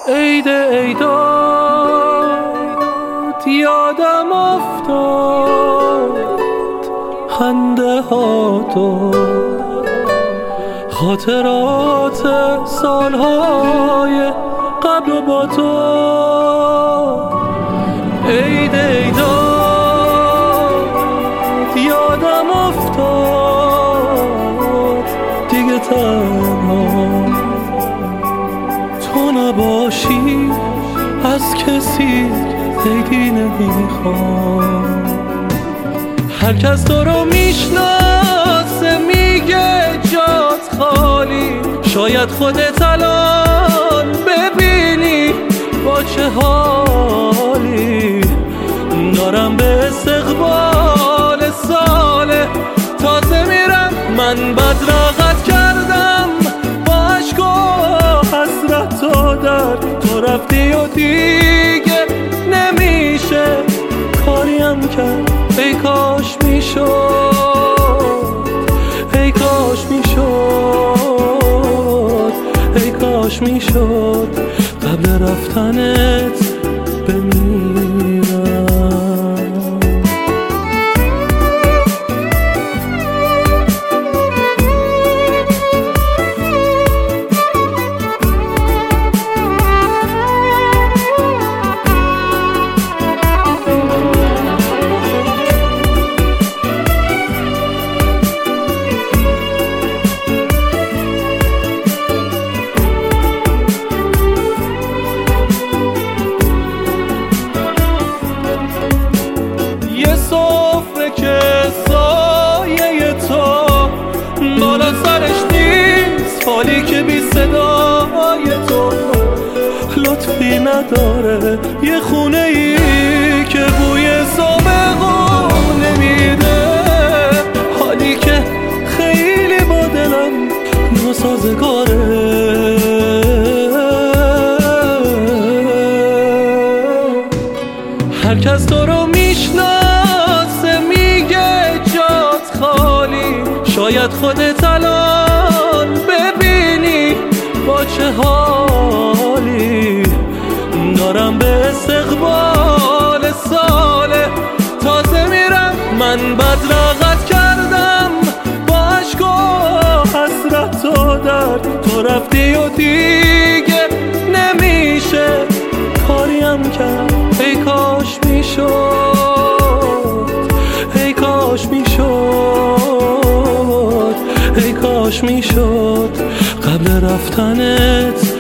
عید عیدات یادم افتاد، خنده ها تو خاطرات سالهای قبل و با تو. عید عیدات یادم افتاد، دیگه تنها تو نباشی از کسی عیدی نمیخوام. هر کس تو رو میشناسه میگه جات خالی، شاید خودت الان ببینی با چه حالی. دارم به استقبال سال تازه میرم، من بدرقت کردم با عشق و حسرت و درد. تو رفتی و دیگه نمیشه کاریم کرد. ای کاش میشد، ای کاش میشد، ای کاش میشد قبل رفتنت بمیرم. سفره که سایه تو بالا سرش نیست، حالی که بی صدای تو لطفی نداره. یه خونه ای که بوی سابقون نمیده، حالی که خیلی با دلم ناسازگاره. هر کس تو رو میشناسه میگه جات خالی، شاید خودت الان ببینی با چه حالی. دارم به استقبال سال تازه میرم، من بدرقت کردم با عشق و حسرت و درد. تو رفتی و دیگه نمیشه کاریم کرد. ای کاش میشد، ای کاش میشد، ای کاش میشد قبل رفتنت